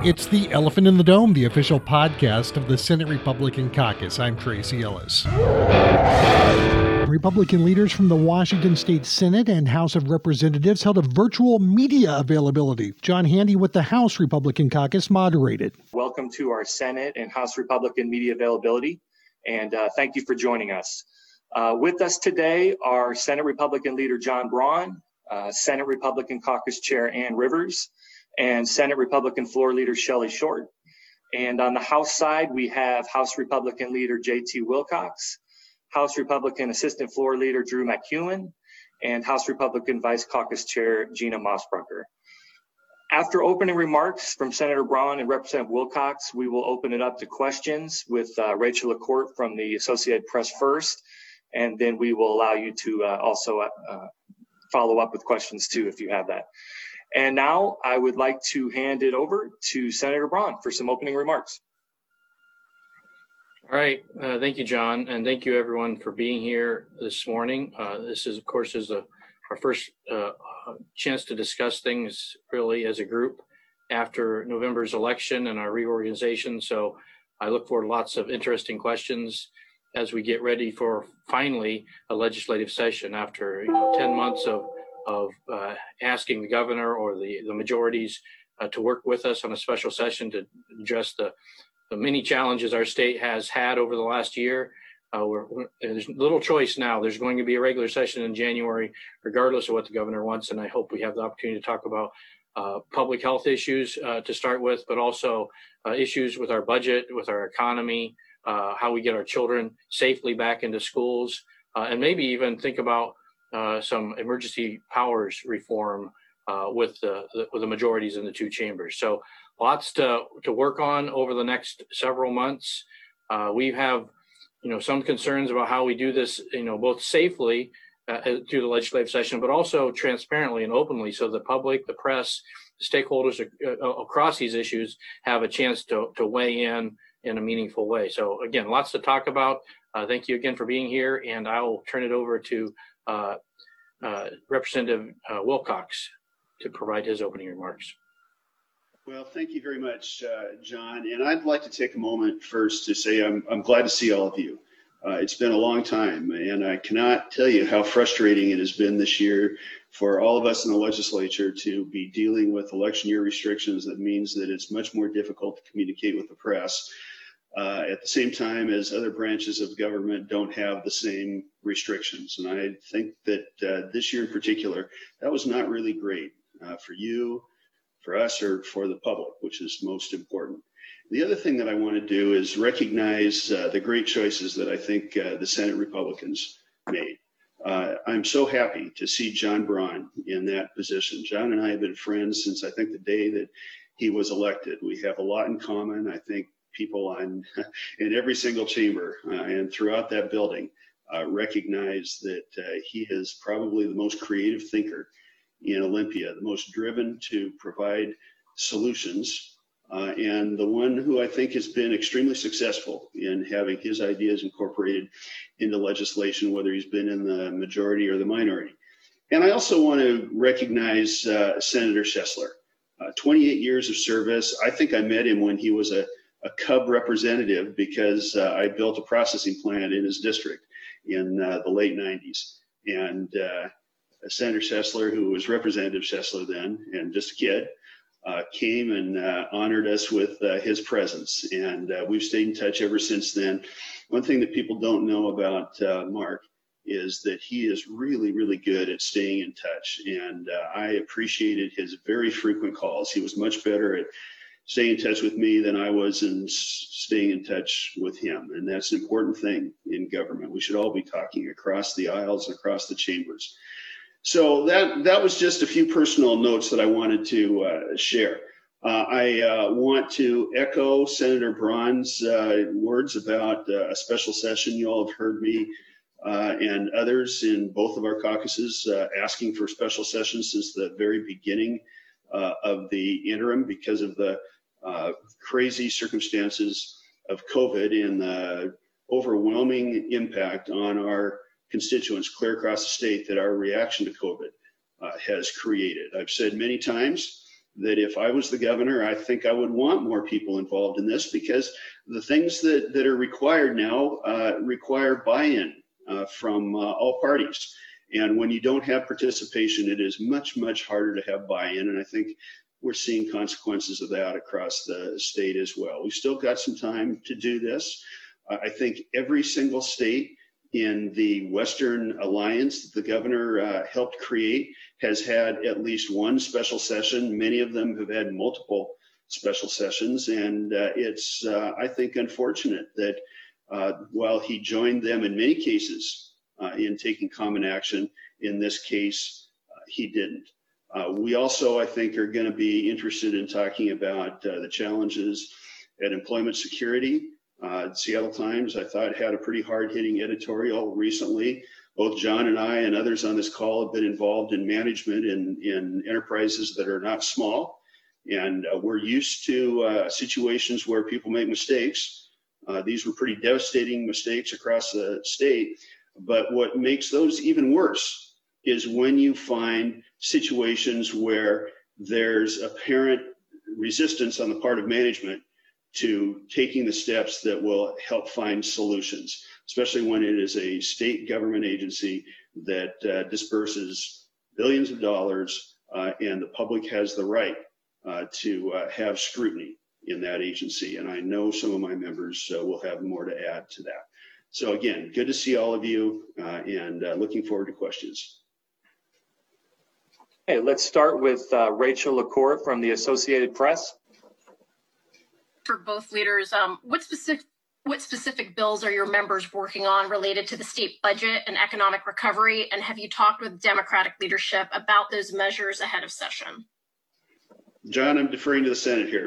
It's the Elephant in the Dome, the official podcast of the Senate Republican Caucus. I'm Tracy Ellis. Republican leaders from the Washington State Senate and House of Representatives held a virtual media availability. John Handy with the House Republican Caucus moderated. Welcome to our Senate and House Republican media availability, and thank you for joining us. With us today are Senate Republican Leader John Braun, Senate Republican Caucus Chair Ann Rivers, and Senate Republican Floor Leader Shelley Short. And on the House side, we have House Republican Leader J.T. Wilcox, House Republican Assistant Floor Leader Drew McEwen, and House Republican Vice Caucus Chair Gina Mossbrucker. After opening remarks from Senator Braun and Representative Wilcox, we will open it up to questions with Rachel LaCourte from the Associated Press first, and then we will allow you to also follow up with questions too if you have that. And now I would like to hand it over to Senator Braun for some opening remarks. All right. Thank you, John. And thank you, everyone, for being here this morning. This is, of course, our first chance to discuss things really as a group after November's election and our reorganization. So I look forward to lots of interesting questions as we get ready for finally a legislative session after 10 months of asking the governor or the majorities to work with us on a special session to address the many challenges our state has had over the last year. There's little choice now. There's going to be a regular session in January, regardless of what the governor wants. And I hope we have the opportunity to talk about public health issues to start with, but also issues with our budget, with our economy, how we get our children safely back into schools, and maybe even think about some emergency powers reform with the majorities in the two chambers. So lots to work on over the next several months. We have, some concerns about how we do this, both safely through the legislative session, but also transparently and openly, so the public, the press, the stakeholders across these issues have a chance to weigh in a meaningful way. So again, lots to talk about. Thank you again for being here, and I will turn it over to Representative Wilcox to provide his opening remarks. Well, thank you very much, John. And I'd like to take a moment first to say I'm glad to see all of you. It's been a long time, and I cannot tell you how frustrating it has been this year for all of us in the legislature to be dealing with election year restrictions. That means that it's much more difficult to communicate with the press at the same time as other branches of government don't have the same restrictions. And I think that this year in particular, that was not really great for you, for us, or for the public, which is most important. The other thing that I want to do is recognize the great choices that I think the Senate Republicans made. I'm so happy to see John Braun in that position. John and I have been friends since I think the day that he was elected. We have a lot in common. I think people in every single chamber and throughout that building recognize that he is probably the most creative thinker in Olympia, the most driven to provide solutions, and the one who I think has been extremely successful in having his ideas incorporated into legislation, whether he's been in the majority or the minority. And I also want to recognize Senator Shessler. 28 years of service. I think I met him when he was a Cub representative because I built a processing plant in his district in the late 90s. And Senator Shessler, who was Representative Shessler then, and just a kid, came and honored us with his presence. And we've stayed in touch ever since then. One thing that people don't know about Mark is that he is really, really good at staying in touch. And I appreciated his very frequent calls. He was much better at staying in touch with me than I was in staying in touch with him. And that's an important thing in government. We should all be talking across the aisles, across the chambers. So that was just a few personal notes that I wanted to share. I want to echo Senator Braun's words about a special session. You all have heard me and others in both of our caucuses asking for special sessions since the very beginning of the interim because of the crazy circumstances of COVID and the overwhelming impact on our constituents clear across the state that our reaction to COVID has created. I've said many times that if I was the governor, I think I would want more people involved in this, because the things that are required now require buy-in from all parties. And when you don't have participation, it is much, much harder to have buy-in. And I think we're seeing consequences of that across the state as well. We've still got some time to do this. I think every single state in the Western Alliance that the governor helped create has had at least one special session. Many of them have had multiple special sessions. And it's, I think, unfortunate that while he joined them in many cases in taking common action, in this case, he didn't. We also, I think, are going to be interested in talking about the challenges at employment security. Seattle Times, I thought, had a pretty hard-hitting editorial recently. Both John and I and others on this call have been involved in management in enterprises that are not small. And we're used to situations where people make mistakes. These were pretty devastating mistakes across the state. But what makes those even worse is when you find situations where there's apparent resistance on the part of management to taking the steps that will help find solutions, especially when it is a state government agency that disperses billions of dollars and the public has the right to have scrutiny in that agency. And I know some of my members will have more to add to that. So again, good to see all of you and looking forward to questions. Hey, let's start with Rachel LaCour from the Associated Press. For both leaders, what specific bills are your members working on related to the state budget and economic recovery? And have you talked with Democratic leadership about those measures ahead of session? John, I'm deferring to the Senate here.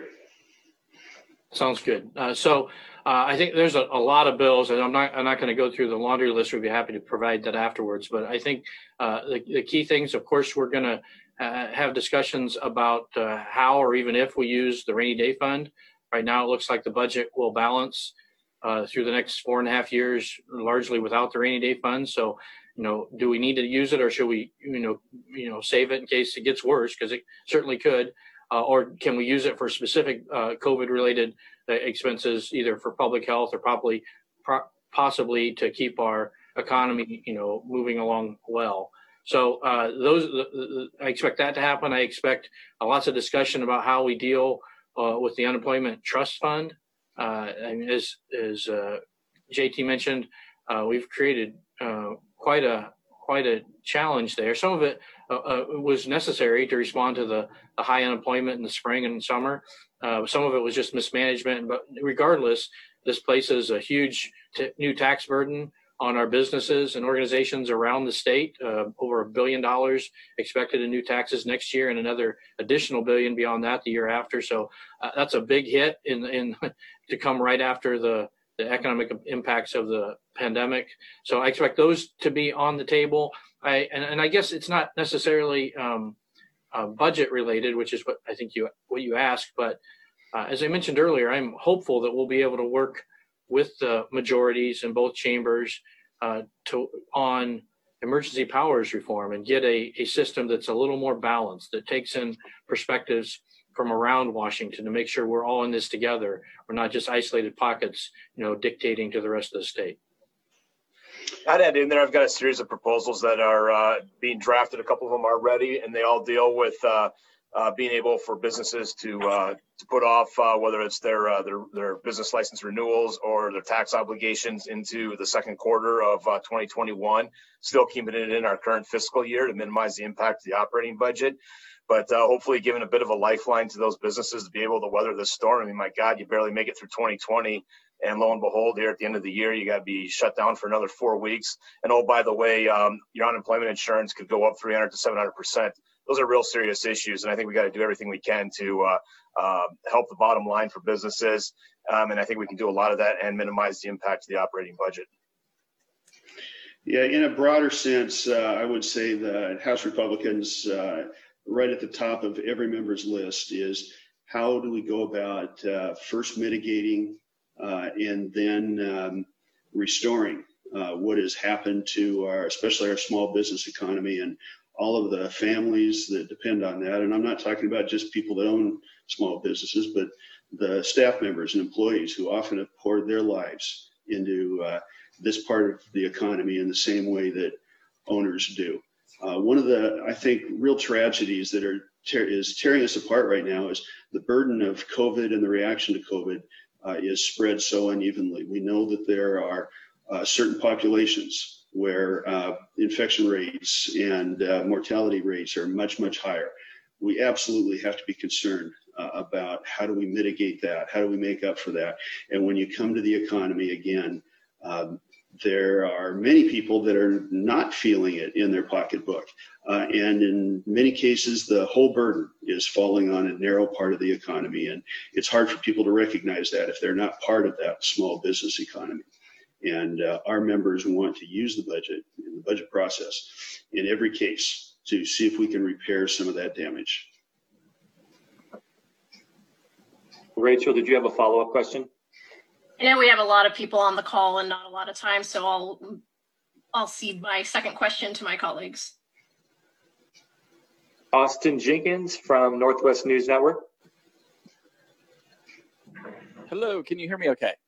Sounds good. So I think there's a lot of bills, and I'm not going to go through the laundry list. We'd be happy to provide that afterwards. But I think the key things, of course, we're going to have discussions about how or even if we use the rainy day fund. Right now, it looks like the budget will balance through the next 4.5 years, largely without the rainy day fund. So, do we need to use it, or should we, save it in case it gets worse? Because it certainly could. Or can we use it for specific COVID-related expenses, either for public health or possibly to keep our economy, moving along well? So I expect that to happen. I expect lots of discussion about how we deal with the unemployment trust fund. And as JT mentioned, we've created quite a challenge there. Some of it was necessary to respond to the high unemployment in the spring and summer. Some of it was just mismanagement. But regardless, this places a huge new tax burden on our businesses and organizations around the state. Over $1 billion expected in new taxes next year, and another additional $1 billion beyond that the year after. So that's a big hit in to come right after the economic impacts of the pandemic. So I expect those to be on the table. I guess it's not necessarily budget related, which is what I think what you asked. But as I mentioned earlier, I'm hopeful that we'll be able to work with the majorities in both chambers on emergency powers reform and get a system that's a little more balanced, that takes in perspectives from around Washington to make sure we're all in this together. We're not just isolated pockets, dictating to the rest of the state. I'd add in there, I've got a series of proposals that are being drafted. A couple of them are ready, and they all deal with being able for businesses to put off whether it's their business license renewals or their tax obligations into the second quarter of 2021, still keeping it in our current fiscal year to minimize the impact of the operating budget. But hopefully giving a bit of a lifeline to those businesses to be able to weather this storm. I mean, my God, you barely make it through 2020. And lo and behold, here at the end of the year, you got to be shut down for another 4 weeks. And oh, by the way, your unemployment insurance could go up 300 to 700%. Those are real serious issues. And I think we got to do everything we can to help the bottom line for businesses. And I think we can do a lot of that and minimize the impact of the operating budget. Yeah, in a broader sense, I would say that House Republicans, right at the top of every member's list is how do we go about first mitigating and then restoring what has happened to especially our small business economy and all of the families that depend on that. And I'm not talking about just people that own small businesses, but the staff members and employees who often have poured their lives into this part of the economy in the same way that owners do. One of the, I think, real tragedies that is tearing us apart right now is the burden of COVID, and the reaction to COVID is spread so unevenly. We know that there are certain populations where infection rates and mortality rates are much, much higher. We absolutely have to be concerned about how do we mitigate that? How do we make up for that? And when you come to the economy again, there are many people that are not feeling it in their pocketbook. And in many cases, the whole burden is falling on a narrow part of the economy. And it's hard for people to recognize that if they're not part of that small business economy. And our members want to use the budget and the budget process in every case to see if we can repair some of that damage. Rachel, did you have a follow-up question? I know we have a lot of people on the call and not a lot of time, so I'll cede my second question to my colleagues. Austin Jenkins from Northwest News Network. Hello, can you hear me okay?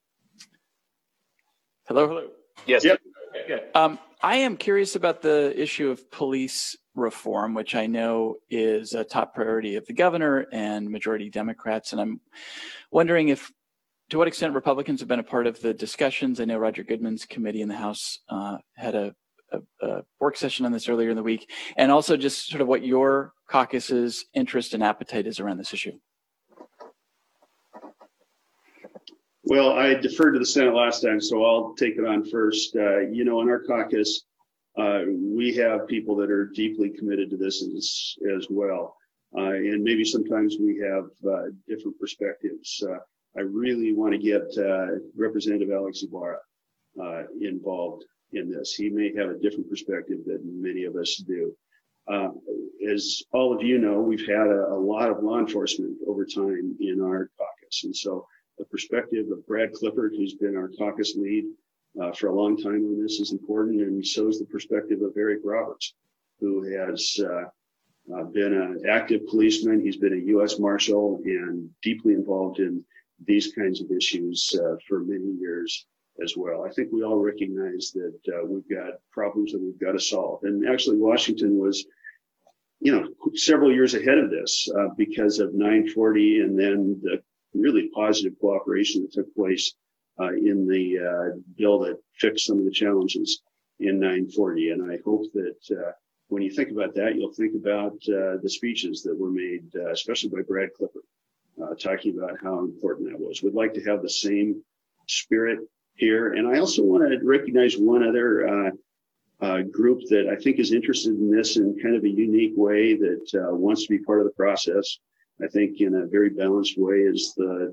Hello. Yes. Yep. I am curious about the issue of police reform, which I know is a top priority of the governor and majority Democrats. And I'm wondering to what extent Republicans have been a part of the discussions. I know Roger Goodman's committee in the House had a work session on this earlier in the week, and also just sort of what your caucus's interest and appetite is around this issue. Well, I deferred to the Senate last time, so I'll take it on first. In our caucus, we have people that are deeply committed to this as well. And maybe sometimes we have different perspectives. I really want to get Representative Alex Ibarra involved in this. He may have a different perspective than many of us do. As all of you know, we've had a lot of law enforcement over time in our caucus. And so the perspective of Brad Clifford, who's been our caucus lead for a long time on this, is important. And so is the perspective of Eric Roberts, who has been an active policeman. He's been a U.S. Marshal and deeply involved in these kinds of issues for many years as well. I think we all recognize that we've got problems that we've got to solve. And actually, Washington was, several years ahead of this because of 940 and then the really positive cooperation that took place in the bill that fixed some of the challenges in 940. And I hope that when you think about that, you'll think about the speeches that were made, especially by Brad Clifford, talking about how important that was. We'd like to have the same spirit here. And I also want to recognize one other group that I think is interested in this in kind of a unique way, that wants to be part of the process. I think in a very balanced way is the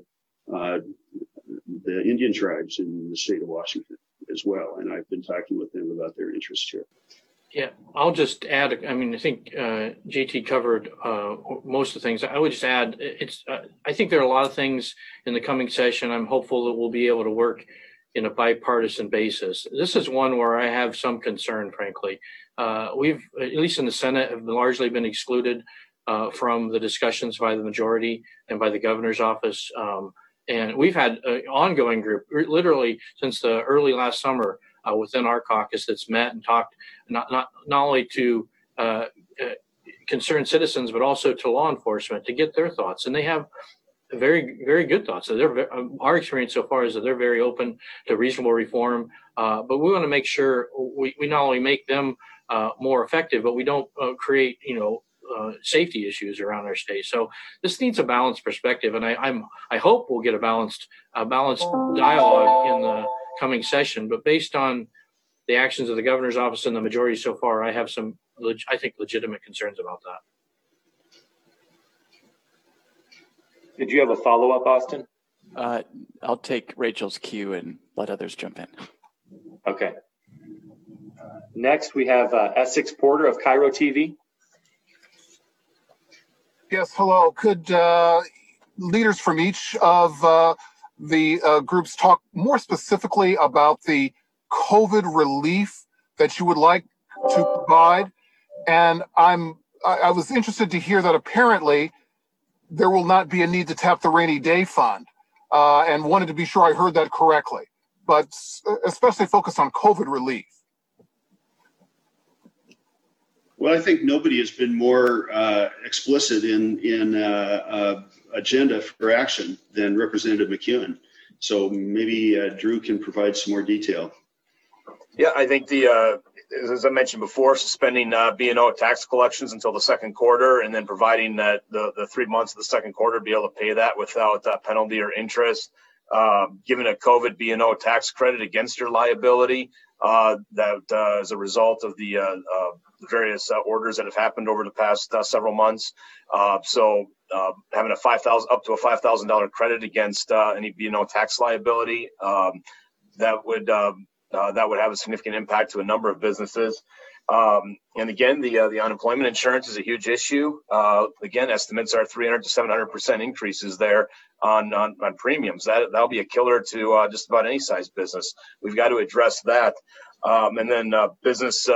Indian tribes in the state of Washington as well. And I've been talking with them about their interest here. Yeah, I'll just add, I think JT covered most of the things. I would just add, I think there are a lot of things in the coming session. I'm hopeful that we'll be able to work in a bipartisan basis. This is one where I have some concern, frankly. We've, at least in the Senate, have largely been excluded from the discussions by the majority and by the governor's office. And we've had an ongoing group, literally since the early last summer, within our caucus that's met and talked not only to concerned citizens, but also to law enforcement to get their thoughts. And they have very, very good thoughts. So our experience so far is that they're very open to reasonable reform. But we want to make sure we not only make them more effective, but we don't create, safety issues around our state. So this needs a balanced perspective. And I hope we'll get a balanced dialogue in the coming session, but based on the actions of the governor's office and the majority so far, I have some, I think, legitimate concerns about that. Did you have a follow-up, Austin? I'll take Rachel's cue and let others jump in. Okay. Next, we have Essex Porter of Cairo TV. Yes, hello. Could leaders from each of the groups talk more specifically about the COVID relief that you would like to provide. And I was interested to hear that apparently there will not be a need to tap the rainy day fund, and wanted to be sure I heard that correctly, but especially focused on COVID relief. Well, I think nobody has been more explicit in agenda for action than Representative McEwen. So maybe Drew can provide some more detail. Yeah, I think as I mentioned before, suspending B&O tax collections until the second quarter, and then providing that the 3 months of the second quarter be able to pay that without penalty or interest, giving a COVID B&O tax credit against your liability that as a result of the various orders that have happened over the past several months. So having a up to a $5,000 credit against any B&O tax liability, that would have a significant impact to a number of businesses. And again, the unemployment insurance is a huge issue. Again, estimates are 300 to 700% increases there on premiums. That'll be a killer to just about any size business. We've got to address that. And then business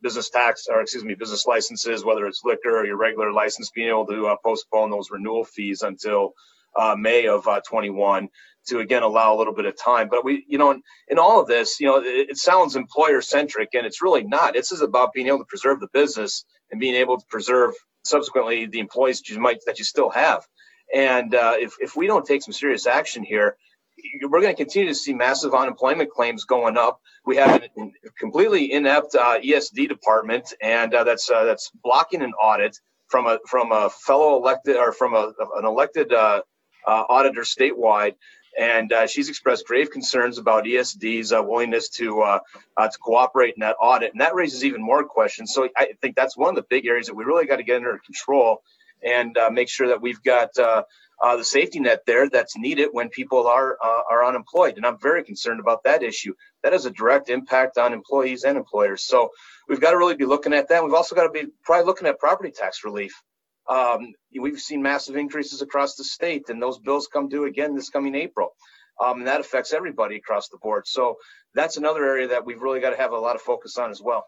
licenses, whether it's liquor or your regular license, being able to postpone those renewal fees until May of 21 to again allow a little bit of time. But we, in all of this, it sounds employer centric, and it's really not. This is about being able to preserve the business and being able to preserve subsequently the employees that you still have. And if we don't take some serious action here, we're going to continue to see massive unemployment claims going up. We have a completely inept ESD department, and that's blocking an audit from a fellow elected or from an elected auditor statewide. And she's expressed grave concerns about ESD's willingness to cooperate in that audit, and that raises even more questions. So I think that's one of the big areas that we really got to get under control and make sure that we've got the safety net there that's needed when people are unemployed. And I'm very concerned about that issue. That has a direct impact on employees and employers. So we've got to really be looking at that. We've also got to be probably looking at property tax relief. We've seen massive increases across the state, and those bills come due again this coming April. And that affects everybody across the board. So that's another area that we've really got to have a lot of focus on as well.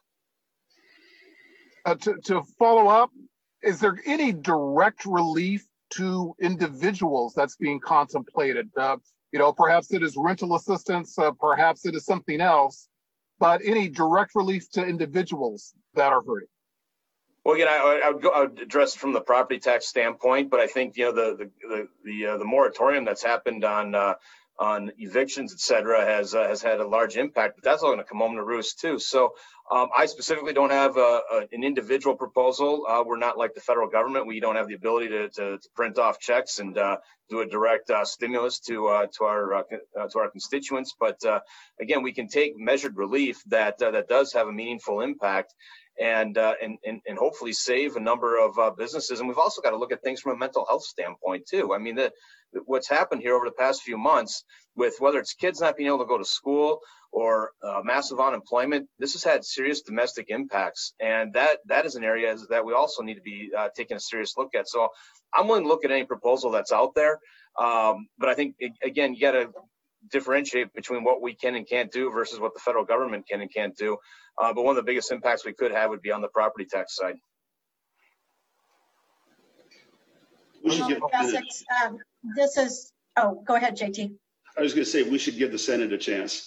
To follow up, is there any direct relief to individuals that's being contemplated? Perhaps it is rental assistance, perhaps it is something else, but any direct relief to individuals that are hurting? Well, again, I would address it from the property tax standpoint, but I think the moratorium that's happened on evictions, et cetera, has had a large impact. But that's all going to come home to roost too. So I specifically don't have an individual proposal. We're not like the federal government. We don't have the ability to print off checks and do a direct stimulus to our constituents. But again, we can take measured relief that does have a meaningful impact. And hopefully save a number of businesses. And we've also got to look at things from a mental health standpoint too. I mean, what's happened here over the past few months with whether it's kids not being able to go to school or massive unemployment, this has had serious domestic impacts. And that is an area that we also need to be taking a serious look at. So I'm willing to look at any proposal that's out there. But I think, again, you got to differentiate between what we can and can't do versus what the federal government can and can't do. But one of the biggest impacts we could have would be on the property tax side. Essex, go ahead, JT. I was going to say we should give the Senate a chance.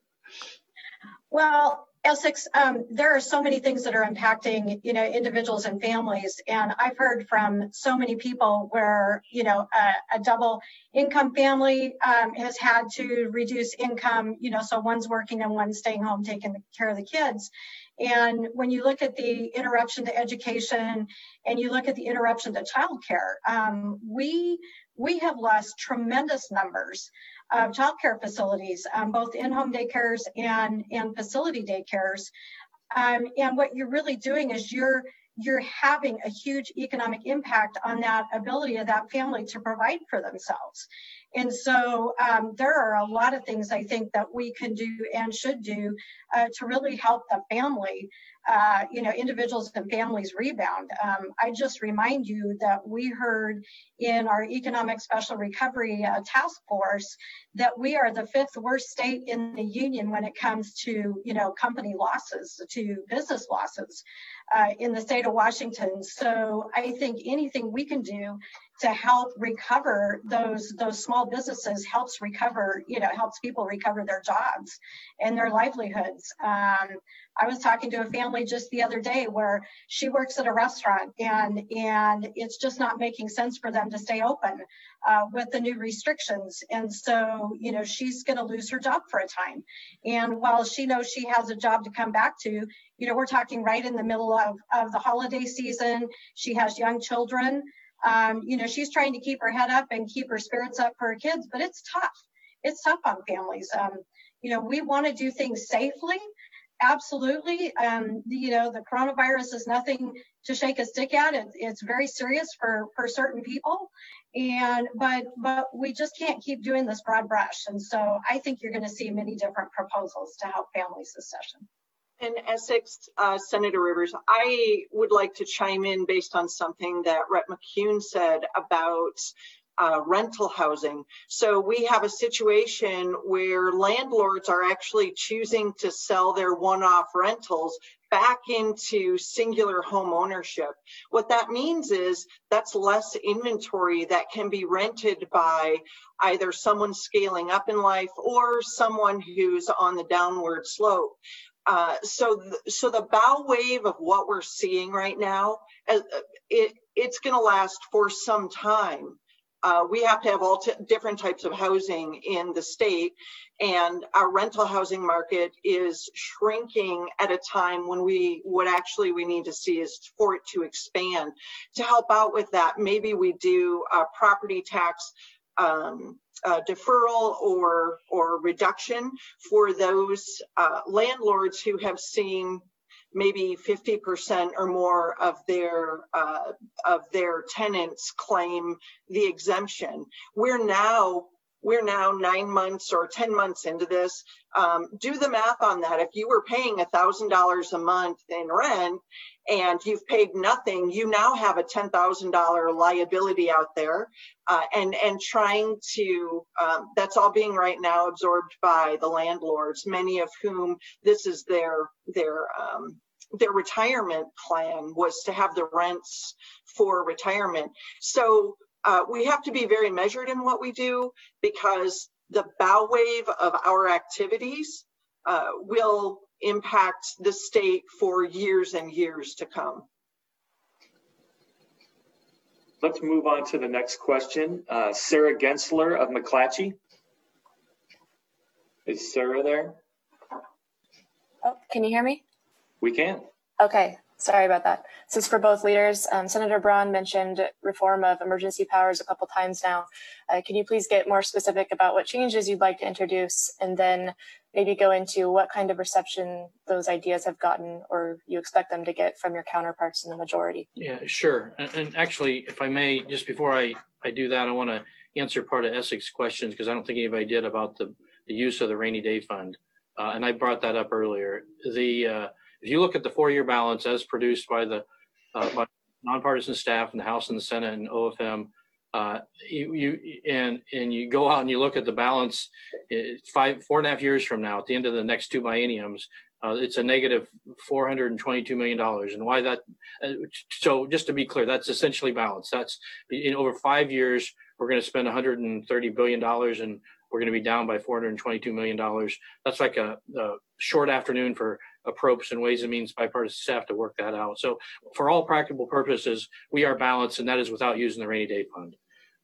Well, Essex, there are so many things that are impacting, individuals and families. And I've heard from so many people where, a double income family has had to reduce income, so one's working and one's staying home taking care of the kids. And when you look at the interruption to education and you look at the interruption to childcare, we have lost tremendous numbers of childcare facilities, both in-home daycares and facility daycares. And what you're really doing is you're having a huge economic impact on that ability of that family to provide for themselves. And so there are a lot of things I think that we can do and should do to really help the family individuals and families rebound. I just remind you that we heard in our Economic Special Recovery Task Force that we are the 5th worst state in the union when it comes to, company losses, to business losses in the state of Washington. So I think anything we can do to help recover those small businesses helps people recover their jobs and their livelihoods. I was talking to a family just the other day where she works at a restaurant and it's just not making sense for them to stay open with the new restrictions. And so, she's going to lose her job for a time. And while she knows she has a job to come back to, we're talking right in the middle of the holiday season. She has young children. She's trying to keep her head up and keep her spirits up for her kids, but it's tough. It's tough on families. We want to do things safely. Absolutely. The coronavirus is nothing to shake a stick at. It's very serious for certain people. But we just can't keep doing this broad brush. And so I think you're going to see many different proposals to help families this session. In Essex, Senator Rivers, I would like to chime in based on something that Rhett McCune said about rental housing. So we have a situation where landlords are actually choosing to sell their one-off rentals back into singular home ownership. What that means is that's less inventory that can be rented by either someone scaling up in life or someone who's on the downward slope. So the bow wave of what we're seeing right now, it's going to last for some time. We have to have all different types of housing in the state, and our rental housing market is shrinking at a time when we need to see is for it to expand. To help out with that, maybe we do a property tax deferral or reduction for those landlords who have seen maybe 50% or more of their tenants claim the exemption. We're now 9 months or 10 months into this. Do the math on that. If you were paying $1,000 a month in rent and you've paid nothing, you now have a $10,000 liability out there, and trying to, that's all being right now absorbed by the landlords, many of whom this is their retirement plan was to have the rents for retirement. So we have to be very measured in what we do, because the bow wave of our activities will impact the state for years and years to come. Let's move on to the next question. Sarah Gensler of McClatchy. Is Sarah there? Oh, can you hear me? We can. Okay, sorry about that. This is for both leaders. Senator Braun mentioned reform of emergency powers a couple times now. Can you please get more specific about what changes you'd like to introduce, and then maybe go into what kind of reception those ideas have gotten or you expect them to get from your counterparts in the majority? Yeah, sure. And actually, if I may, just before I do that, I want to answer part of Essex questions, because I don't think anybody did, about the use of the rainy day fund. And I brought that up earlier. If you look at the 4-year balance as produced by the by nonpartisan staff in the House and the Senate and OFM, you go out and you look at the balance 4.5 years from now, at the end of the next 2 bienniums, it's a negative $422 million. And why that? So just to be clear, that's essentially balanced. That's in over 5 years, we're going to spend $130 billion and we're going to be down by $422 million. That's like a short afternoon for appropriations and Ways and Means bipartisan staff to work that out. So for all practical purposes, we are balanced, and that is without using the rainy day fund.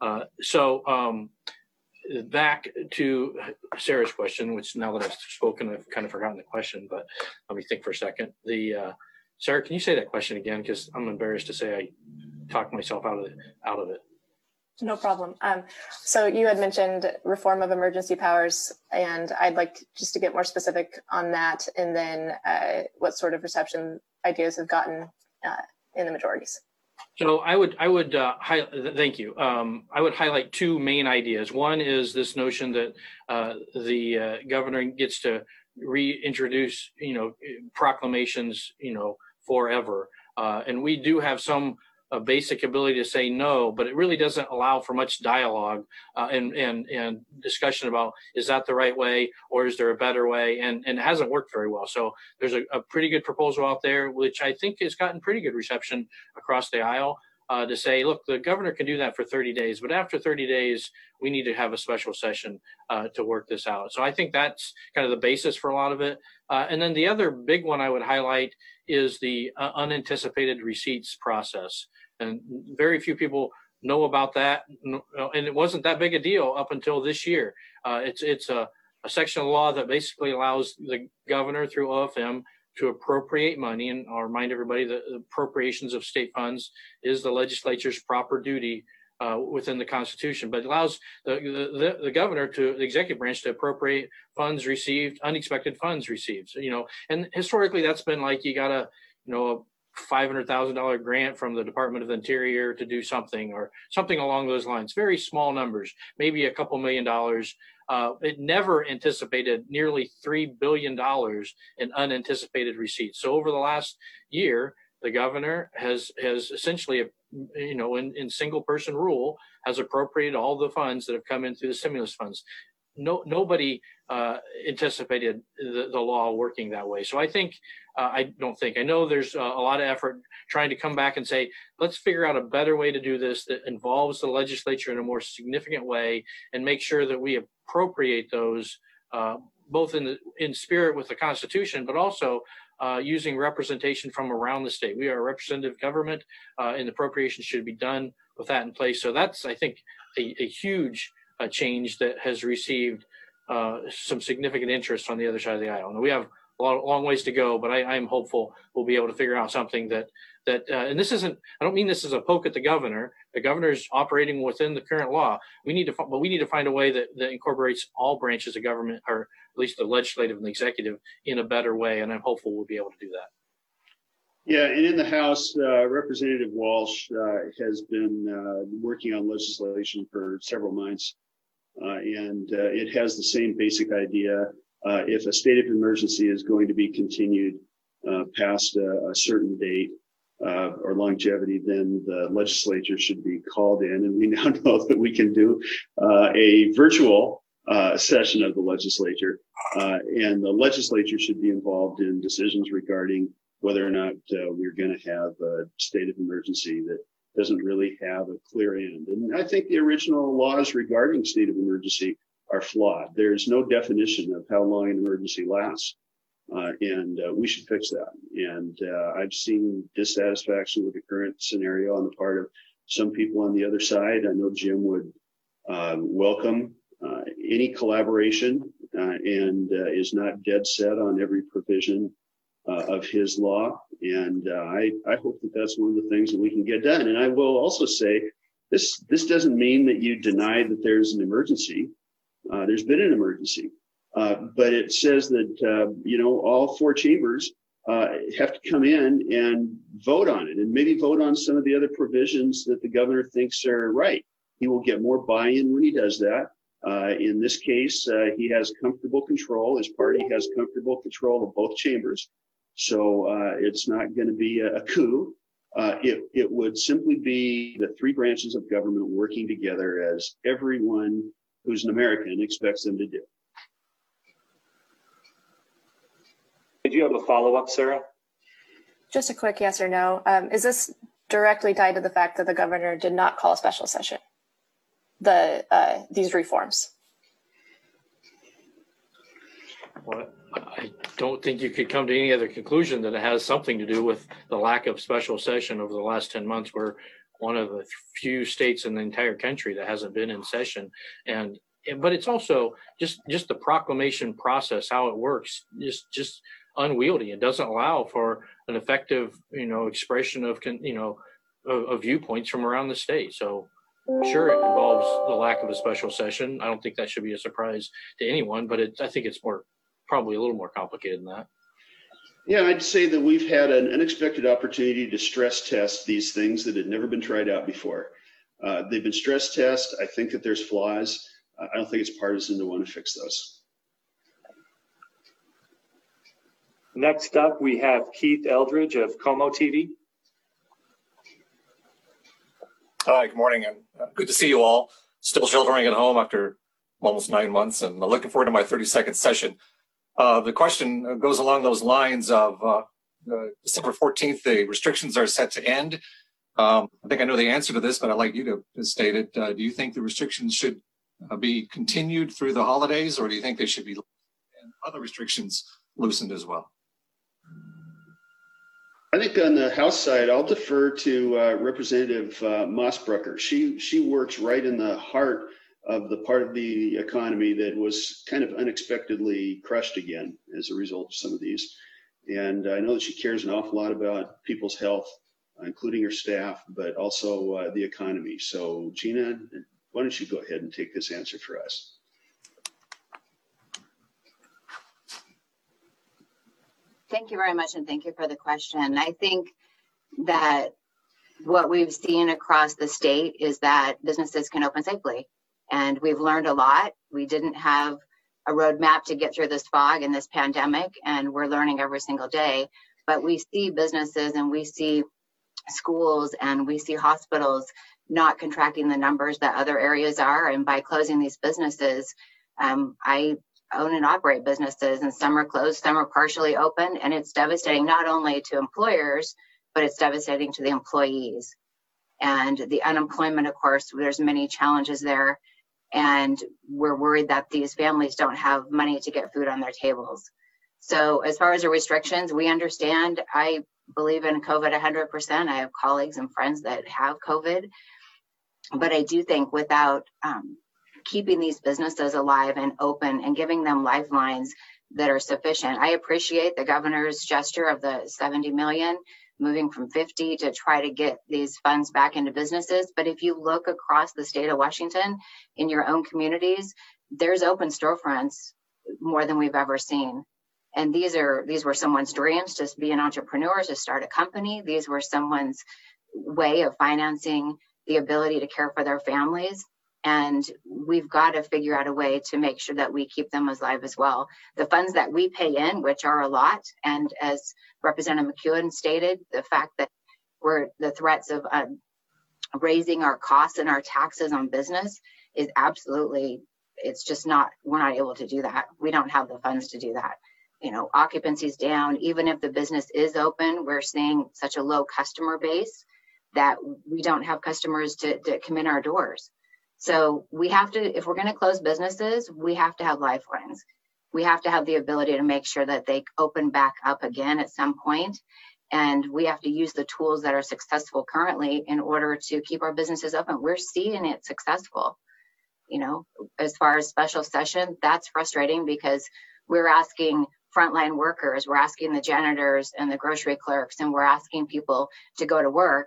Back to Sarah's question, which now that I've spoken, I've kind of forgotten the question, but let me think for a second. Sarah, can you say that question again? Because I'm embarrassed to say I talked myself out of it. No problem. So you had mentioned reform of emergency powers, and I'd like just to get more specific on that, and then what sort of reception ideas have gotten in the majorities. So I would thank you. I would highlight 2 main ideas. One is this notion that the governor gets to reintroduce, proclamations, forever. And we do have some basic ability to say no, but it really doesn't allow for much dialogue and discussion about, is that the right way or is there a better way? And it hasn't worked very well. So there's a pretty good proposal out there, which I think has gotten pretty good reception across the aisle, to say, look, the governor can do that for 30 days, but after 30 days, we need to have a special session to work this out. So I think that's kind of the basis for a lot of it. And then the other big one I would highlight is the unanticipated receipts process. And very few people know about that. And it wasn't that big a deal up until this year. It's a section of law that basically allows the governor through OFM to appropriate money. And I'll remind everybody that the appropriations of state funds is the legislature's proper duty within the Constitution, but it allows the governor to the executive branch to appropriate funds received, unexpected funds received. So, and historically that's been like, you got a $500,000 grant from the Department of the Interior to do something or something along those lines. Very small numbers, maybe a couple $1 million. It never anticipated nearly $3 billion in unanticipated receipts. So over the last year, the governor has essentially, in single person rule, has appropriated all the funds that have come in through the stimulus funds. Nobody anticipated the law working that way. So I know there's a lot of effort trying to come back and say, let's figure out a better way to do this that involves the legislature in a more significant way and make sure that we appropriate those both in spirit with the Constitution, but also using representation from around the state. We are a representative government, and appropriation should be done with that in place. So that's, I think, a huge change that has received some significant interest on the other side of the aisle. And we have a long ways to go, but I am hopeful we'll be able to figure out something that and this isn't, I don't mean this as a poke at the governor. The governor is operating within the current law. We need to find a way that incorporates all branches of government, or at least the legislative and the executive, in a better way. And I'm hopeful we'll be able to do that. Yeah, and in the House, Representative Walsh has been working on legislation for several months, and it has the same basic idea. If a state of emergency is going to be continued past a certain date or longevity, then the legislature should be called in. And we now know that we can do a virtual session of the legislature, and the legislature should be involved in decisions regarding whether or not we're going to have a state of emergency that doesn't really have a clear end. And I think the original laws regarding state of emergency are flawed. There's no definition of how long an emergency lasts, and we should fix that. And I've seen dissatisfaction with the current scenario on the part of some people on the other side. I know Jim would welcome any collaboration and is not dead set on every provision of his law. And I hope that that's one of the things that we can get done. And I will also say, this doesn't mean that you deny that there's an emergency. There's been an emergency, but it says that, all four chambers have to come in and vote on it, and maybe vote on some of the other provisions that the governor thinks are right. He will get more buy-in when he does that. In this case, he has comfortable control. His party has comfortable control of both chambers. So it's not going to be a coup. It would simply be the three branches of government working together as everyone who's an American expects them to do. Did you have a follow-up, Sarah? Just a quick yes or no. Is this directly tied to the fact that the governor did not call a special session? These reforms? Well, I don't think you could come to any other conclusion that it has something to do with the lack of special session over the last 10 months. We're one of the few states in the entire country that hasn't been in session. But it's also just the proclamation process, how it works, just unwieldy. It doesn't allow for an effective, expression of viewpoints from around the state. So sure, it involves the lack of a special session. I don't think that should be a surprise to anyone, but I think it's probably a little more complicated than that. Yeah, I'd say that we've had an unexpected opportunity to stress test these things that had never been tried out before. They've been stress tested. I think that there's flaws. I don't think it's partisan to want to fix those. Next up, we have Keith Eldridge of Como TV. Hi, good morning, and good to see you all. Still sheltering at home after almost 9 months, and looking forward to my 32nd session. The question goes along those lines of December 14th, the restrictions are set to end. I think I know the answer to this, but I'd like you to state it. Do you think the restrictions should be continued through the holidays, or do you think they should be and other restrictions loosened as well? I think on the House side, I'll defer to Representative Mossbrucker. She works right in the heart of the part of the economy that was kind of unexpectedly crushed again as a result of some of these. And I know that she cares an awful lot about people's health, including her staff, but also the economy. So Gina, why don't you go ahead and take this answer for us? Thank you very much, and thank you for the question. I think that what we've seen across the state is that businesses can open safely, and we've learned a lot. We didn't have a roadmap to get through this fog and this pandemic, and we're learning every single day. But we see businesses and we see schools and we see hospitals not contracting the numbers that other areas are, and by closing these businesses, I own and operate businesses, and some are closed, some are partially open, and it's devastating not only to employers, but it's devastating to the employees. And the unemployment, of course, there's many challenges there, and we're worried that these families don't have money to get food on their tables. So as far as the restrictions, we understand. I believe in COVID 100%. I have colleagues and friends that have COVID, but I do think without keeping these businesses alive and open and giving them lifelines that are sufficient. I appreciate the governor's gesture of the 70 million, moving from 50 to try to get these funds back into businesses. But if you look across the state of Washington in your own communities, there's open storefronts more than we've ever seen. And these were someone's dreams to be an entrepreneur, to start a company. These were someone's way of financing the ability to care for their families. And we've got to figure out a way to make sure that we keep them alive as well. The funds that we pay in, which are a lot, and as Representative McEwen stated, the fact that the threats of raising our costs and our taxes on business is absolutely, it's just not, we're not able to do that. We don't have the funds to do that. You know, occupancy's down. Even if the business is open, we're seeing such a low customer base that we don't have customers to come in our doors. So we have to, if we're going to close businesses, we have to have lifelines. We have to have the ability to make sure that they open back up again at some point. And we have to use the tools that are successful currently in order to keep our businesses open. We're seeing it successful. You know, as far as special session, that's frustrating because we're asking frontline workers, we're asking the janitors and the grocery clerks, and we're asking people to go to work,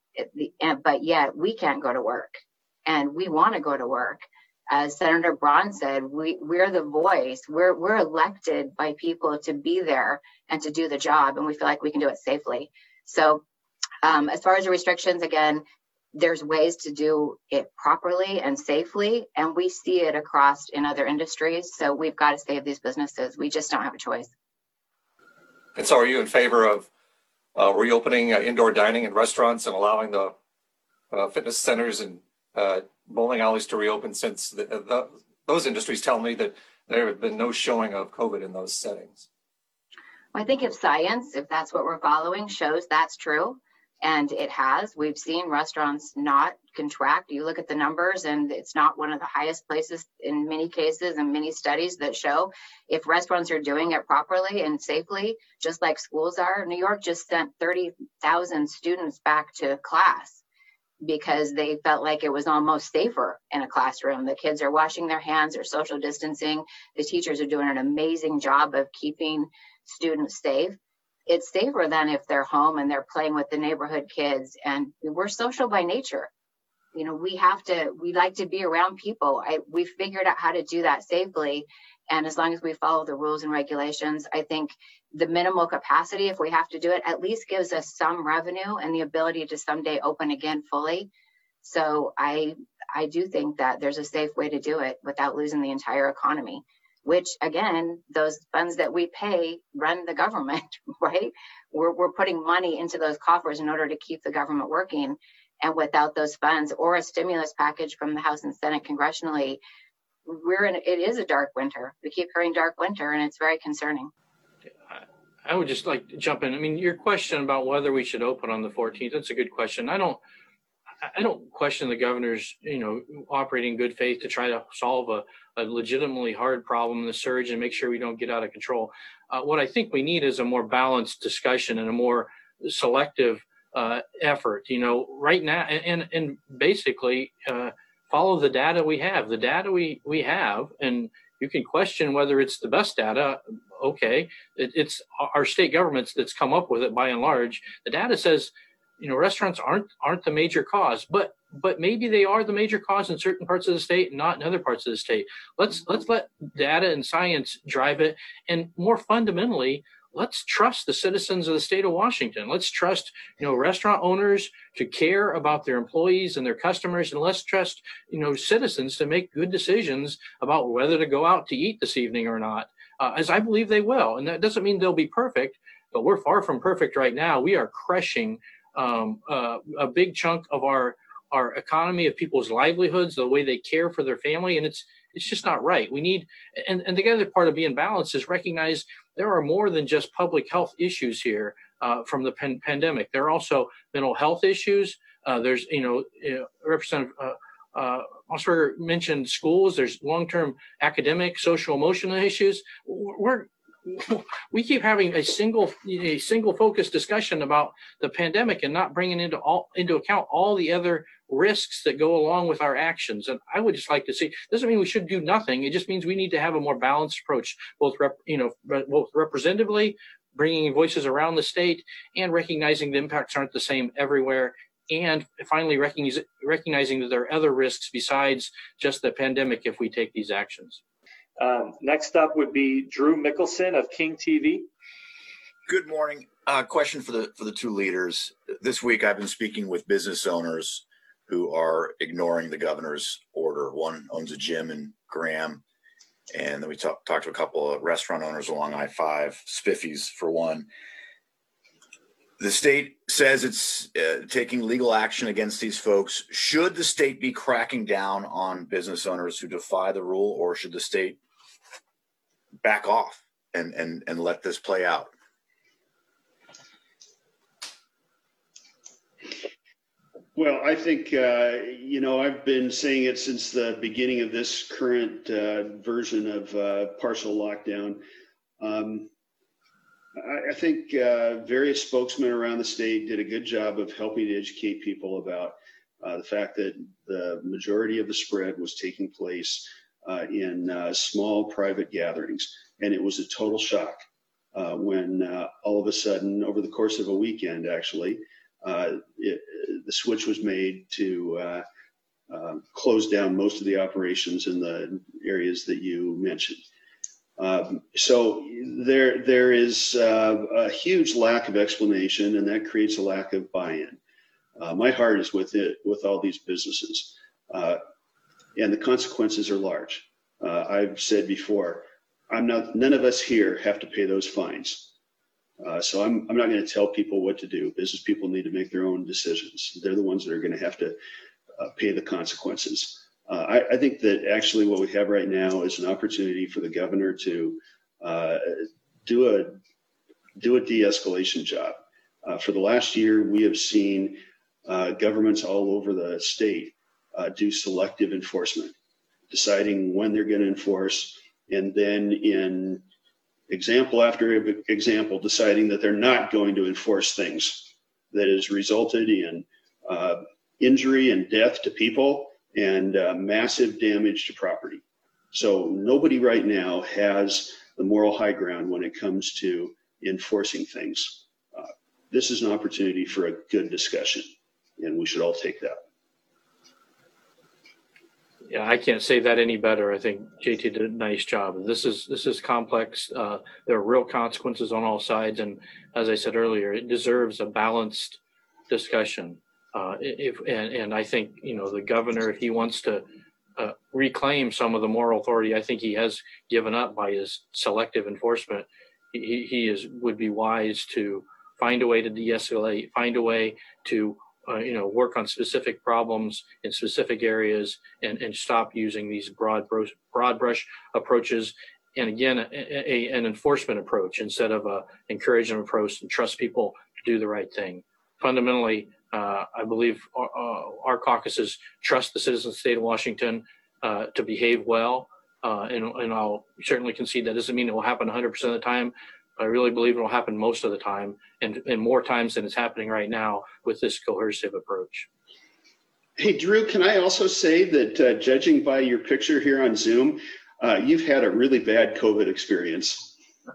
but yet we can't go to work. And we want to go to work. As Senator Braun said, we're the voice. We're elected by people to be there and to do the job, and we feel like we can do it safely. So as far as the restrictions, again, there's ways to do it properly and safely, and we see it across in other industries. So we've got to save these businesses. We just don't have a choice. And so are you in favor of reopening indoor dining and restaurants and allowing the fitness centers and bowling alleys to reopen, since those industries tell me that there have been no showing of COVID in those settings? I think if science, if that's what we're following, shows that's true, and it has, we've seen restaurants not contract. You look at the numbers and it's not one of the highest places in many cases and many studies that show if restaurants are doing it properly and safely, just like schools are. New York just sent 30,000 students back to class because they felt like it was almost safer in a classroom. The kids are washing their hands, they're social distancing. The teachers are doing an amazing job of keeping students safe. It's safer than if they're home and they're playing with the neighborhood kids. And we're social by nature. You know, we like to be around people. We figured out how to do that safely. And as long as we follow the rules and regulations, I think the minimal capacity, if we have to do it, at least gives us some revenue and the ability to someday open again fully. So I do think that there's a safe way to do it without losing the entire economy. which again, those funds that we pay run the government, right? We're putting money into those coffers in order to keep the government working. And without those funds or a stimulus package from the House and Senate congressionally, it is a dark winter. We keep hearing dark winter, and it's very concerning. I would just like to jump in. I mean, your question about whether we should open on the 14th, that's a good question. I don't question the governor's, operating in good faith to try to solve a legitimately hard problem, the surge, and make sure we don't get out of control. What I think we need is a more balanced discussion and a more selective effort, right now, and basically follow the data we have. The data we have, and you can question whether it's the best data. Okay, it's our state governments that's come up with it by and large. The data says, restaurants aren't the major cause, but maybe they are the major cause in certain parts of the state and not in other parts of the state. Let's let data and science drive it, and more fundamentally, let's trust the citizens of the state of Washington. Let's trust, restaurant owners to care about their employees and their customers, and let's trust, citizens to make good decisions about whether to go out to eat this evening or not, as I believe they will. And that doesn't mean they'll be perfect, but we're far from perfect right now. We are crushing a big chunk of our economy, of people's livelihoods, the way they care for their family, and it's just not right. We need, and the other part of being balanced is recognize there are more than just public health issues here from the pandemic. There are also mental health issues. There's, Representative Mossberger mentioned schools. There's long-term academic, social, emotional issues. We keep having a single focused discussion about the pandemic and not bringing into account all the other risks that go along with our actions. And I would just like to see, doesn't mean we should do nothing. It just means we need to have a more balanced approach, both representatively, bringing voices around the state and recognizing the impacts aren't the same everywhere. And finally, recognizing that there are other risks besides just the pandemic if we take these actions. Next up would be Drew Mickelson of King TV. Good morning. Question for the two leaders. This week, I've been speaking with business owners who are ignoring the governor's order. One owns a gym in Graham, and then we talked to a couple of restaurant owners along I-5, Spiffy's for one. The state says it's taking legal action against these folks. Should the state be cracking down on business owners who defy the rule, or should the state back off and let this play out? Well, I think, I've been saying it since the beginning of this current version of partial lockdown. I think various spokesmen around the state did a good job of helping to educate people about the fact that the majority of the spread was taking place in small private gatherings. And it was a total shock when all of a sudden, over the course of a weekend, actually, the switch was made to close down most of the operations in the areas that you mentioned. So there is a huge lack of explanation, and that creates a lack of buy-in. My heart is with all these businesses, and the consequences are large. I've said before, none of us here have to pay those fines. So I'm not going to tell people what to do. Business people need to make their own decisions. They're the ones that are going to have to pay the consequences. I think that actually what we have right now is an opportunity for the governor to do a de-escalation job. For the last year, we have seen governments all over the state do selective enforcement, deciding when they're going to enforce, and then in example after example, deciding that they're not going to enforce things that has resulted in injury and death to people and massive damage to property. So nobody right now has the moral high ground when it comes to enforcing things. This is an opportunity for a good discussion, and we should all take that. Yeah, I can't say that any better. I think JT did a nice job. This is complex. There are real consequences on all sides, and as I said earlier, it deserves a balanced discussion. And I think the governor, if he wants to reclaim some of the moral authority I think he has given up by his selective enforcement. He would be wise to find a way to de-escalate, find a way to work on specific problems in specific areas, and stop using these broad brush approaches. And again, an enforcement approach instead of a encouragement approach, and trust people to do the right thing. Fundamentally, I believe our caucuses trust the citizens of the state of Washington to behave well. And I'll certainly concede that doesn't mean it will happen 100% of the time. I really believe it will happen most of the time, and more times than it's happening right now with this coercive approach. Hey, Drew, can I also say that judging by your picture here on Zoom, you've had a really bad COVID experience.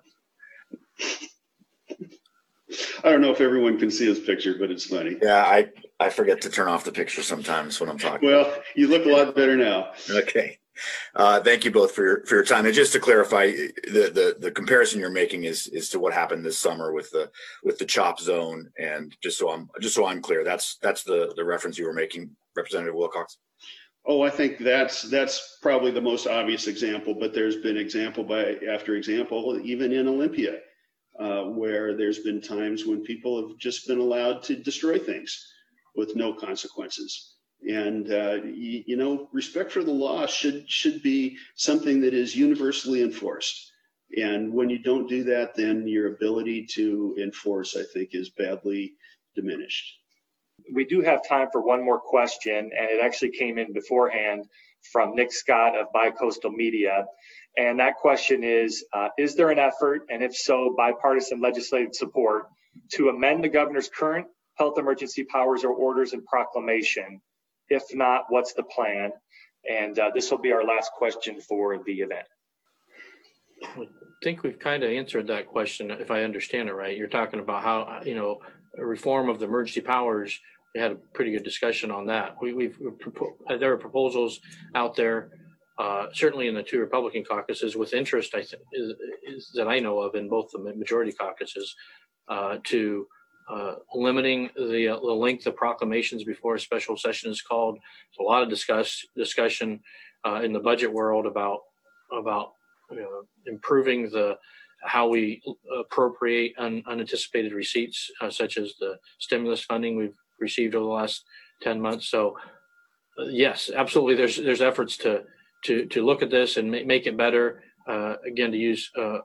I don't know if everyone can see his picture, but it's funny. Yeah, I forget to turn off the picture sometimes when I'm talking. Well, you look a lot better now. Okay. Thank you both for your time. And just to clarify, the comparison you're making is to what happened this summer with the CHOP zone. And just so I'm clear, that's the reference you were making, Representative Wilcox. Oh, I think that's probably the most obvious example, but there's been example after example, even in Olympia, where there's been times when people have just been allowed to destroy things with no consequences. And, respect for the law should be something that is universally enforced. And when you don't do that, then your ability to enforce, I think, is badly diminished. We do have time for one more question, and it actually came in beforehand from Nick Scott of Bicoastal Media. And that question is there an effort, and if so, bipartisan legislative support, to amend the governor's current health emergency powers or orders and proclamation? If not, what's the plan? And this will be our last question for the event. I think we've kind of answered that question, if I understand it right. You're talking about how, a reform of the emergency powers. We had a pretty good discussion on that. There are proposals out there, certainly in the two Republican caucuses, with interest, I think, that I know of in both the majority caucuses, to limiting the length of proclamations before a special session is called. There's a lot of discussion in the budget world about improving how we appropriate unanticipated receipts, such as the stimulus funding we've received over the last 10 months. So yes, absolutely. There's efforts to look at this and make it better. Again, to use the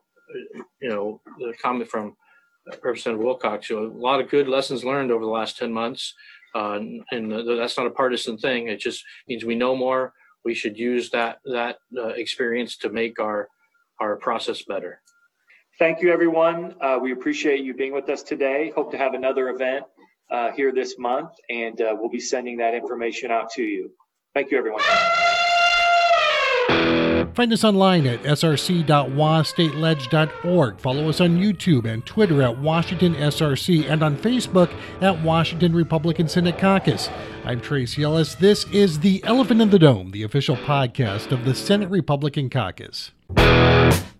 comment from Representative Wilcox, a lot of good lessons learned over the last 10 months. And that's not a partisan thing. It just means we know more. We should use that experience to make our process better. Thank you, everyone. We appreciate you being with us today. Hope to have another event here this month, and we'll be sending that information out to you. Thank you, everyone. Find us online at src.wastateledge.org. Follow us on YouTube and Twitter at Washington SRC, and on Facebook at Washington Republican Senate Caucus. I'm Trace Ellis. This is The Elephant in the Dome, the official podcast of the Senate Republican Caucus.